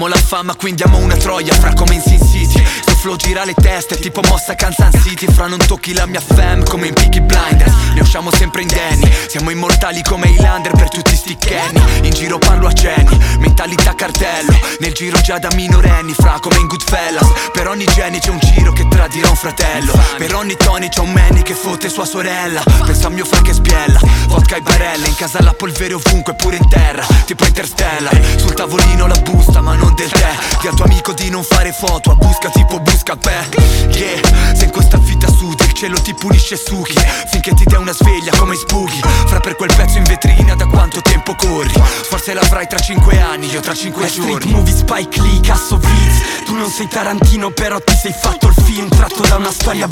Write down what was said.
Amo la fama quindi amo una troia, fra come in Sin City. Sto flow gira le teste tipo mossa Kansas City. Fra non tocchi la mia fam come in Peaky Blinders. Ne usciamo sempre indenni, siamo immortali come Highlander per tutti sti Kenny. In giro parlo a cenni, mentalità cartello. Nel giro già da minorenni, fra come in Goodfellas. Per ogni Jenny c'è un giro che tradirà un fratello. Per ogni Tony c'è un Manny che fotte sua sorella. Pensa a mio fra che spiella, vodka e barelle. In casa la polvere ovunque pure in terra, tipo Interstellar. Sul tavolino la busta ma non del tè. Di al tuo amico di non fare foto, a busca tipo busca beh. Yeah, se in questa vita sudi il cielo ti pulisce succhi. Finché ti dai una sveglia come spughi. Fra per quel pezzo in vetrina da quanto tempo corri. Forse l'avrai tra 5 anni, io tra 5 giorni. Street movie, Spike Lee, Kassovitz. Tu non sei Tarantino però ti sei fatto il film tratto da una storia